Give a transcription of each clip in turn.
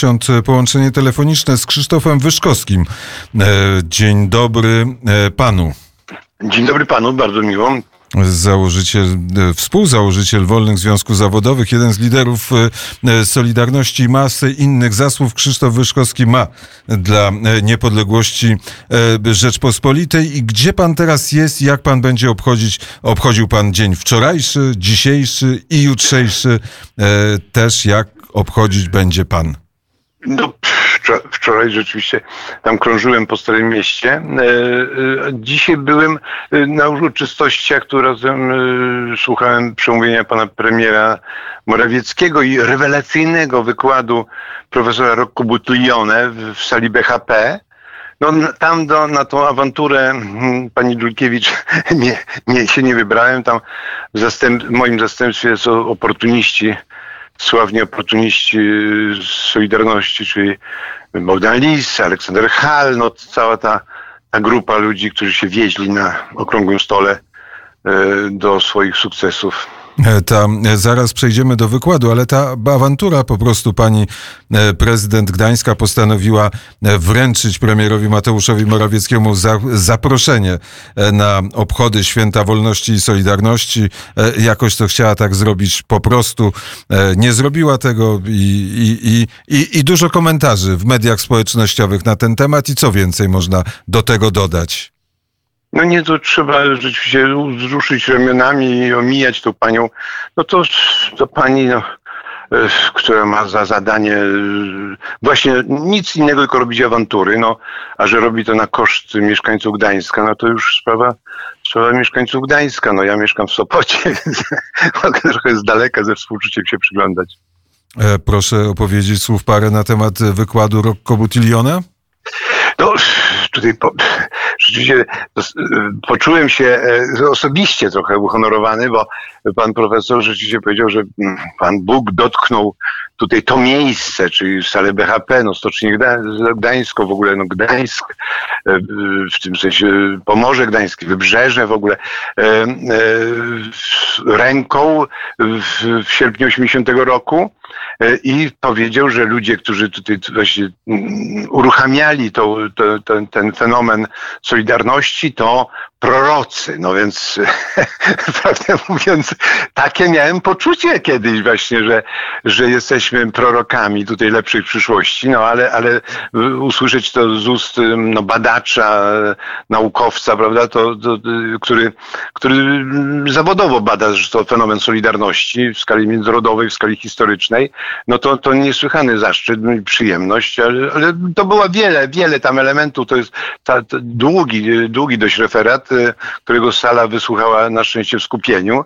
Połączenie telefoniczne z Krzysztofem Wyszkowskim. Dzień dobry panu. Dzień dobry panu, bardzo miło. Współzałożyciel Wolnych Związków Zawodowych, jeden z liderów Solidarności, masy innych zasług. Krzysztof Wyszkowski ma dla niepodległości Rzeczpospolitej. I gdzie pan teraz jest? Jak pan będzie obchodził pan dzień wczorajszy, dzisiejszy i jutrzejszy? Też jak obchodzić będzie pan? No, wczoraj rzeczywiście tam krążyłem po Starym Mieście. Dzisiaj byłem na uroczystościach, tu razem słuchałem przemówienia pana premiera Morawieckiego i rewelacyjnego wykładu profesora Rocco Buttiglione w sali BHP. No, tam na tą awanturę pani Dulkiewicz się nie wybrałem. Tam w moim zastępstwie są oportuniści, sławni oportuniści z Solidarności, czyli Bogdan Lis, Aleksander Hall, no cała ta grupa ludzi, którzy się wieźli na okrągłym stole do swoich sukcesów. Zaraz przejdziemy do wykładu, ale ta awantura po prostu pani prezydent Gdańska postanowiła wręczyć premierowi Mateuszowi Morawieckiemu zaproszenie na obchody Święta Wolności i Solidarności. Jakoś to chciała tak zrobić, po prostu nie zrobiła tego i dużo komentarzy w mediach społecznościowych na ten temat. I co więcej można do tego dodać? No nie, to trzeba rzeczywiście wzruszyć ramionami i omijać tą panią. No to pani, która ma za zadanie właśnie nic innego, tylko robić awantury, a że robi to na koszt mieszkańców Gdańska, no to już sprawa mieszkańców Gdańska. No ja mieszkam w Sopocie, więc mogę trochę z daleka ze współczuciem się przyglądać. Proszę opowiedzieć słów parę na temat wykładu Rocco Buttiglione. No, tutaj rzeczywiście poczułem się osobiście trochę uhonorowany, bo pan profesor rzeczywiście powiedział, że Pan Bóg dotknął tutaj to miejsce, czyli salę BHP, Stocznię Gdańską, w ogóle Gdańsk, w tym sensie Pomorze Gdańskie, Wybrzeże w ogóle, ręką w sierpniu 80 roku i powiedział, że ludzie, którzy tutaj właśnie uruchamiali ten fenomen Solidarności, to prorocy. No więc prawdę mówiąc, takie miałem poczucie kiedyś właśnie, że jesteśmy prorokami tutaj lepszej przyszłości, ale usłyszeć to z ust badacza, naukowca, prawda, który zawodowo bada to fenomen Solidarności w skali międzynarodowej, w skali historycznej, no to niesłychany zaszczyt i przyjemność, ale to było wiele tam elementów, to jest długi dość referat, którego sala wysłuchała na szczęście w skupieniu,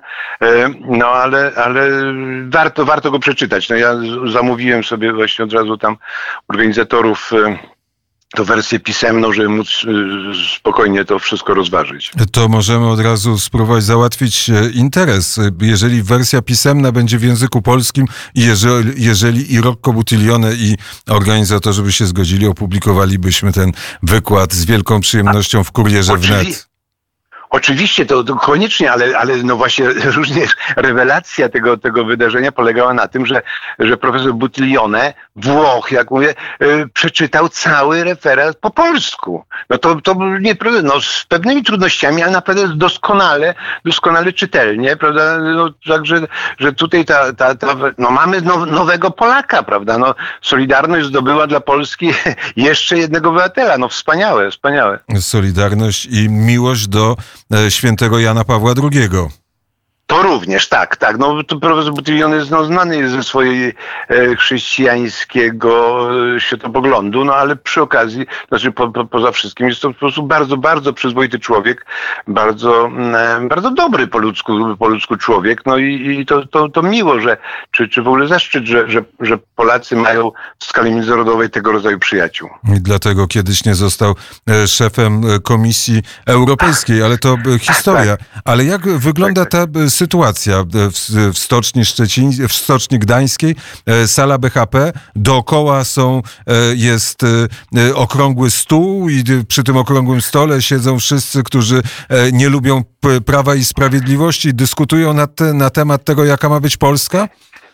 ale warto go przeczytać. No ja zamówiłem sobie właśnie od razu tam organizatorów to wersję pisemną, żeby móc spokojnie to wszystko rozważyć. To możemy od razu spróbować załatwić interes. Jeżeli wersja pisemna będzie w języku polskim i jeżeli i Rocco Buttiglione i organizatorzy by się zgodzili, opublikowalibyśmy ten wykład z wielką przyjemnością w Kurierze Wnet. Oczywiście, to koniecznie, ale no właśnie również rewelacja tego wydarzenia polegała na tym, że profesor Buttiglione, Włoch, jak mówię, przeczytał cały referat po polsku. No to nie, z pewnymi trudnościami, ale naprawdę doskonale czytelnie, prawda? No, także, że tutaj mamy nowego Polaka, prawda? No, Solidarność zdobyła dla Polski jeszcze jednego obywatela. No wspaniałe. Solidarność i miłość do świętego Jana Pawła II. To również, tak. No, to profesor Buttiglione jest znany ze swojej chrześcijańskiego światopoglądu, ale przy okazji, poza wszystkim jest to po prostu bardzo, bardzo przyzwoity człowiek, bardzo, bardzo dobry po ludzku człowiek, no i to miło, czy w ogóle zaszczyt, że Polacy mają w skali międzynarodowej tego rodzaju przyjaciół. I dlatego kiedyś nie został szefem Komisji Europejskiej, ale to historia. Tak. Ale jak wygląda ta sytuacja w Stoczni Gdańskiej, sala BHP, dookoła jest okrągły stół i przy tym okrągłym stole siedzą wszyscy, którzy nie lubią Prawa i Sprawiedliwości, dyskutują na temat tego, jaka ma być Polska?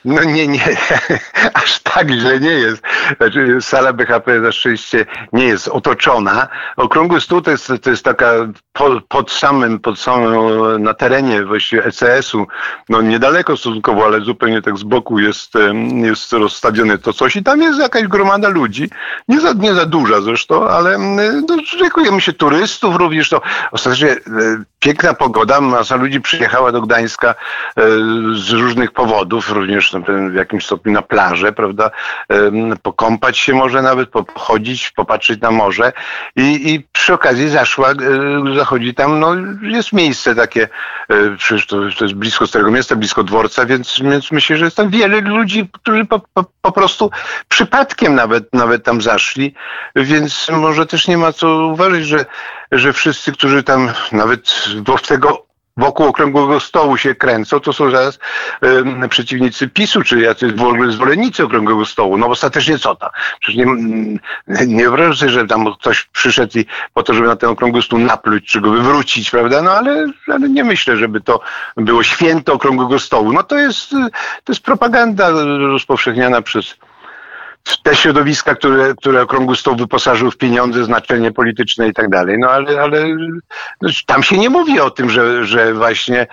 No nie, aż tak źle nie jest. Znaczy, sala BHP na szczęście nie jest otoczona. Okrągły stół to jest taka pod samym na terenie właściwie ECS-u, no niedaleko stosunkowo, ale zupełnie tak z boku jest rozstawione to coś i tam jest jakaś gromada ludzi, nie za duża zresztą, ale szykujemy się turystów również. To ostatecznie piękna pogoda, masa ludzi przyjechała do Gdańska z różnych powodów, również w jakimś stopniu na plażę, prawda, pokąpać się może nawet, pochodzić, popatrzeć na morze i przy okazji zachodzi tam, no jest miejsce takie, przecież to jest blisko Starego Miasta, blisko dworca, więc myślę, że jest tam wiele ludzi, którzy po prostu przypadkiem nawet tam zaszli, więc może też nie ma co uważać, że wszyscy, którzy tam nawet wokół okrągłego stołu się kręcą, to są zaraz przeciwnicy PiS-u, czy jacyś w ogóle zwolennicy okrągłego stołu. No ostatecznie co tam? Przecież nie wyobrażam sobie, że tam ktoś przyszedł i po to, żeby na ten okrągły stół napluć, czy go wywrócić, prawda? No ale nie myślę, żeby to było święto okrągłego stołu. No to jest propaganda rozpowszechniana przez te środowiska, które okrągły stół wyposażył w pieniądze, znaczenie polityczne i tak dalej. No ale tam się nie mówi o tym, że właśnie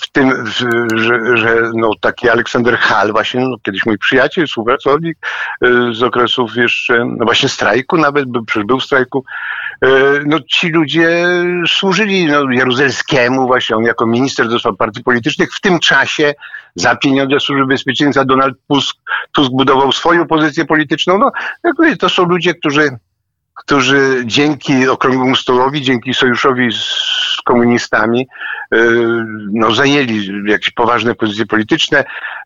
że taki Aleksander Hall, właśnie kiedyś mój przyjaciel, współpracownik z okresów jeszcze, no właśnie strajku nawet, przecież był w strajku, no ci ludzie służyli Jaruzelskiemu, właśnie on jako minister do spraw partii politycznych w tym czasie za pieniądze Służby Bezpieczeństwa Donald Tusk budował swoją pozycję polityczną. No, jak mówię, to są ludzie, którzy dzięki okrągłemu stołowi, dzięki sojuszowi z komunistami zajęli jakieś poważne pozycje polityczne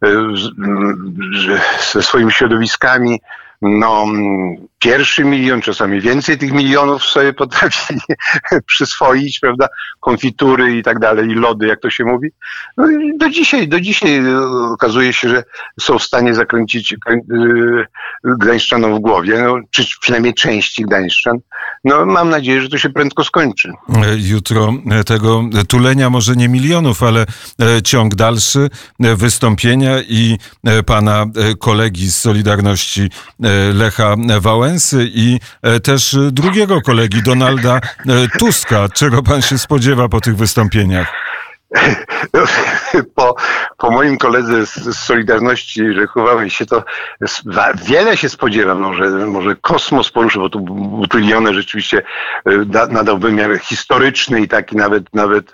ze swoimi środowiskami. No, pierwszy milion, czasami więcej tych milionów sobie potrafili przyswoić, prawda, konfitury i tak dalej, i lody, jak to się mówi. No i do dzisiaj okazuje się, że są w stanie zakręcić Gdańszczanom w głowie, no, czy przynajmniej części Gdańszczan. No, mam nadzieję, że to się prędko skończy. Jutro tego tulenia może nie milionów, ale ciąg dalszy, wystąpienia i pana kolegi z Solidarności Lecha Wałęsy i też drugiego kolegi, Donalda Tuska. Czego pan się spodziewa po tych wystąpieniach? Po moim koledze z Solidarności Lechu Wałęsie to wiele się spodziewam, może kosmos poruszy, bo tu Butylionę rzeczywiście nadał wymiar historyczny i taki nawet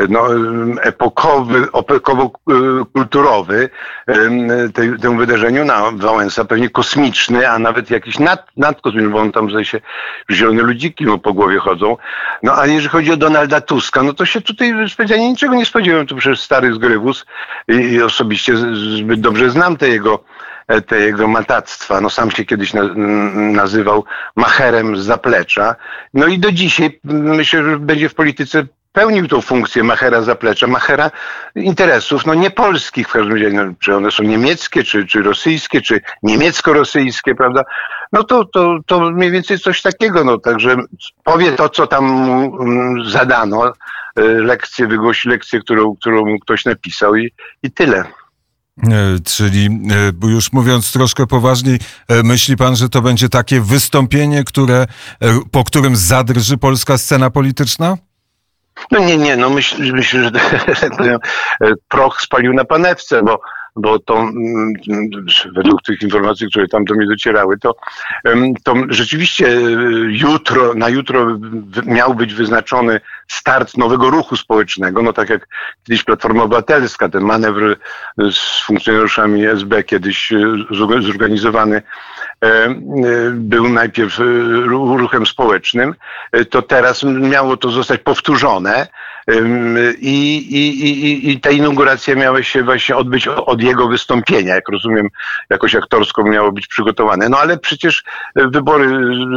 epokowo-kulturowy temu wydarzeniu. Wałęsa pewnie kosmiczny, a nawet jakiś nadkosmiczny, bo on tam zdaje się zielone ludziki mu po głowie chodzą. No a jeżeli chodzi o Donalda Tuska, no to się tutaj specjalnie niczego nie spodziewam. To przecież stary zgrywus i osobiście zbyt dobrze znam te jego matactwa. No sam się kiedyś nazywał macherem z zaplecza. No i do dzisiaj myślę, że będzie w polityce pełnił tą funkcję machera zaplecza, machera interesów, no nie polskich w każdym razie, no, czy one są niemieckie, czy rosyjskie, czy niemiecko-rosyjskie, prawda? No to mniej więcej coś takiego, no także powie to, co tam mu zadano, wygłosi lekcję, którą mu ktoś napisał i tyle. Czyli już mówiąc troszkę poważniej, myśli pan, że to będzie takie wystąpienie, po którym zadrży polska scena polityczna? No nie, no myślę, że proch spalił na panewce, bo to według tych informacji, które tam do mnie docierały, to rzeczywiście na jutro miał być wyznaczony start nowego ruchu społecznego, no tak jak kiedyś Platforma Obywatelska, ten manewr z funkcjonariuszami SB kiedyś zorganizowany był najpierw ruchem społecznym, to teraz miało to zostać powtórzone i ta inauguracja miała się właśnie odbyć od jego wystąpienia, jak rozumiem, jakoś aktorsko miało być przygotowane. No ale przecież wybory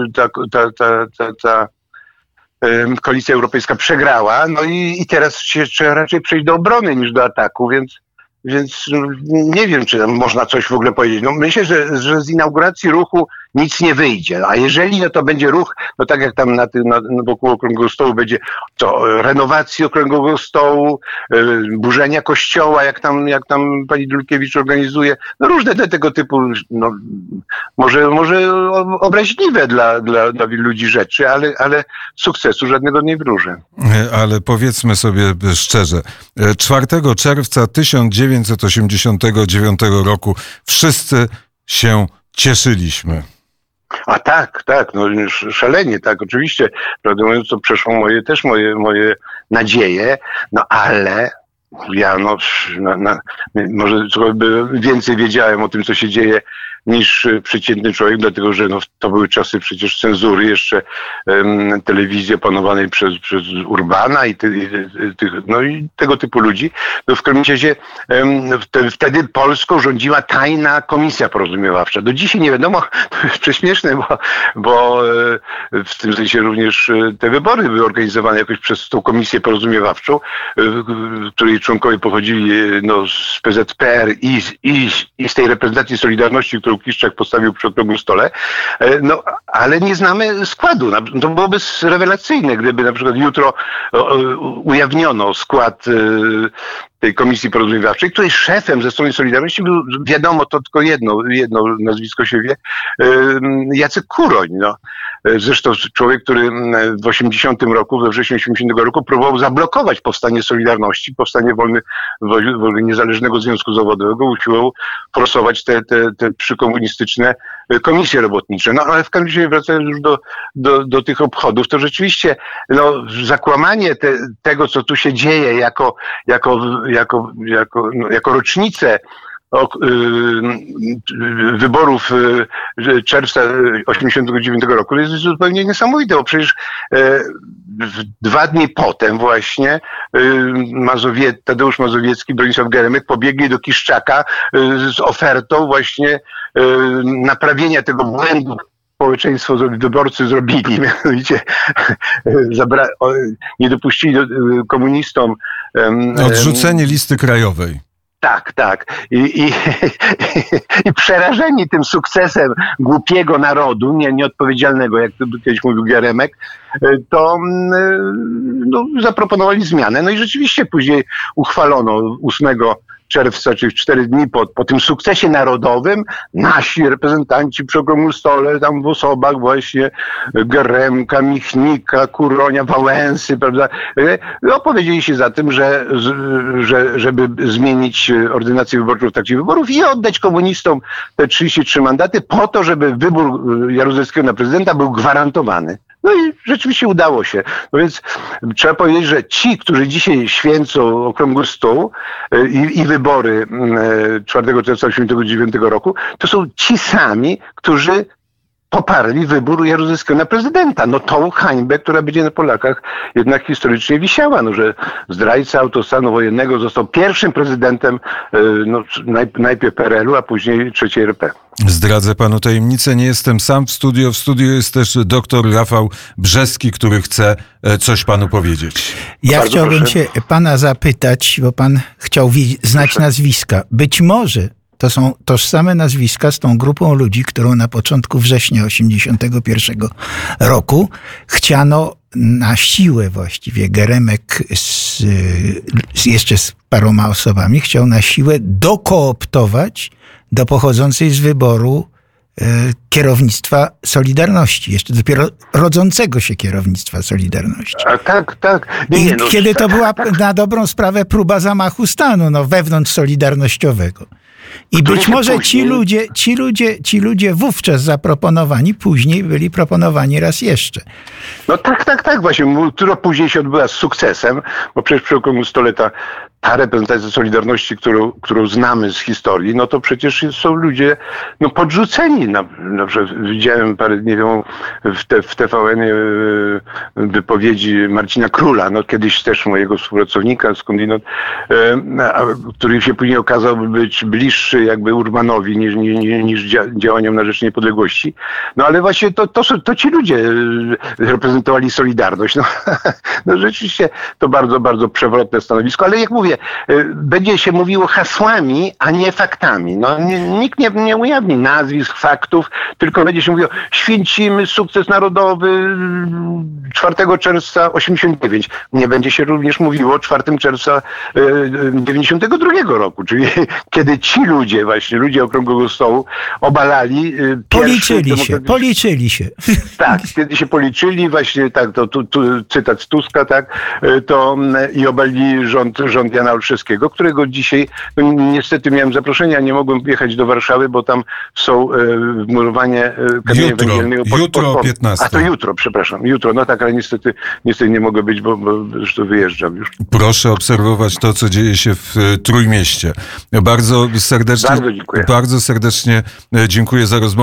ta Koalicja Europejska przegrała, no i teraz trzeba raczej przejść do obrony niż do ataku, więc nie wiem, czy tam można coś w ogóle powiedzieć. No myślę, że z inauguracji ruchu nic nie wyjdzie. A jeżeli, no to będzie ruch, no tak jak tam wokół Okrągłego Stołu będzie to renowacji Okrągłego Stołu, burzenia kościoła, jak tam pani Dulkiewicz organizuje, no różne tego typu, no może obraźliwe dla wielu ludzi rzeczy, ale sukcesu żadnego nie wróżę. Ale powiedzmy sobie szczerze, 4 czerwca 1989 roku wszyscy się cieszyliśmy. A tak, no szalenie, tak, oczywiście, prawdę mówiąc, to przeszło moje nadzieje, no ale ja może trochę więcej wiedziałem o tym, co się dzieje, niż przeciętny człowiek, dlatego że to były czasy przecież cenzury, jeszcze telewizji opanowanej przez Urbana i tego typu ludzi. No w każdym razie wtedy Polską rządziła tajna komisja porozumiewawcza. Do dzisiaj nie wiadomo, to jest prześmieszne, bo w tym sensie również te wybory były organizowane jakoś przez tą komisję porozumiewawczą, której członkowie pochodzili z PZPR i z tej reprezentacji Solidarności, którą Kiszczak postawił przy okrągłym stole, ale nie znamy składu. To byłoby rewelacyjne, gdyby na przykład jutro ujawniono skład tej komisji porozumiewawczej, której szefem ze strony Solidarności był, wiadomo, to tylko jedno nazwisko się wie, Jacek Kuroń. Zresztą człowiek, który we wrześniu 80 roku próbował zablokować powstanie Solidarności, powstanie niezależnego związku zawodowego, usiłował forsować te przykomunistyczne komisje robotnicze. No ale w każdym razie, wracając już do tych obchodów, to rzeczywiście zakłamanie tego, co tu się dzieje jako rocznicę wyborów czerwca 89 roku, to jest zupełnie niesamowite, bo przecież 2 dni potem właśnie Tadeusz Mazowiecki, Bronisław Geremek pobiegli do Kiszczaka z ofertą właśnie naprawienia tego błędu. Społeczeństwo, wyborcy zrobili, mianowicie nie dopuścili komunistom odrzucenie listy krajowej. Tak. I przerażeni tym sukcesem głupiego narodu, nieodpowiedzialnego, jak to kiedyś mówił Geremek, to zaproponowali zmianę. No i rzeczywiście później uchwalono 8 czerwca, czyli 4 dni po tym sukcesie narodowym, nasi reprezentanci przy okrągłym stole, tam w osobach właśnie Geremka, Michnika, Kuronia, Wałęsy, prawda, opowiedzieli się za tym, żeby zmienić ordynację wyborczą w trakcie wyborów i oddać komunistom te 33 mandaty po to, żeby wybór Jaruzelskiego na prezydenta był gwarantowany. No i rzeczywiście udało się. No więc trzeba powiedzieć, że ci, którzy dzisiaj święcą okrągły stół i wybory 4 czerwca 1989 roku, to są ci sami, którzy poparli wybór Jaruzelskiego na prezydenta. Tą hańbę, która będzie na Polakach jednak historycznie wisiała, że zdrajca autostanu wojennego został pierwszym prezydentem najpierw PRL-u, a później III RP. Zdradzę panu tajemnicę, nie jestem sam w studio. W studiu jest też doktor Rafał Brzeski, który chce coś panu powiedzieć. Ja Bardzo chciałbym proszę. się pana zapytać, bo pan chciał znać nazwiska. Być może to są tożsame nazwiska z tą grupą ludzi, którą na początku września 1981 roku chciano na siłę właściwie, Geremek jeszcze z paroma osobami chciał na siłę dokooptować do pochodzącej z wyboru kierownictwa Solidarności, jeszcze dopiero rodzącego się kierownictwa Solidarności. A tak. Kiedy to była na dobrą sprawę próba zamachu stanu, wewnątrz solidarnościowego. I być może ci ludzie wówczas zaproponowani, później byli proponowani raz jeszcze. No tak, właśnie. Która później się odbyła z sukcesem, bo przecież przy okrągłym stole ta reprezentacja Solidarności, którą znamy z historii, to przecież są ludzie podrzuceni. Na przykład widziałem parę, nie wiem, w TVN-ie wypowiedzi Marcina Króla, kiedyś też mojego współpracownika skądinąd, który się później okazał być bliższy jakby Urbanowi niż działaniom na rzecz niepodległości. Ale właśnie to ci ludzie reprezentowali Solidarność. Rzeczywiście to bardzo, bardzo przewrotne stanowisko, ale jak mówię, mówię, będzie się mówiło hasłami, a nie faktami. No, nikt nie ujawni nazwisk, faktów, tylko będzie się mówiło, święcimy sukces narodowy 4 czerwca 89. Nie będzie się również mówiło 4 czerwca 92 roku, czyli kiedy ci ludzie, właśnie ludzie Okrągłego Stołu, obalali policzyli się. Tak, kiedy się policzyli, właśnie tak, to tu cytat z Tuska, tak, to i obalili rząd Jana Olszewskiego, którego dzisiaj, no, niestety miałem zaproszenie, a nie mogłem jechać do Warszawy, bo tam są wmurowanie kamienia węgielnego. Jutro o 15. A to jutro, przepraszam, jutro, no tak, ale niestety nie mogę być, bo zresztą wyjeżdżam już. Proszę obserwować to, co dzieje się w Trójmieście. Bardzo serdecznie dziękuję za rozmowę.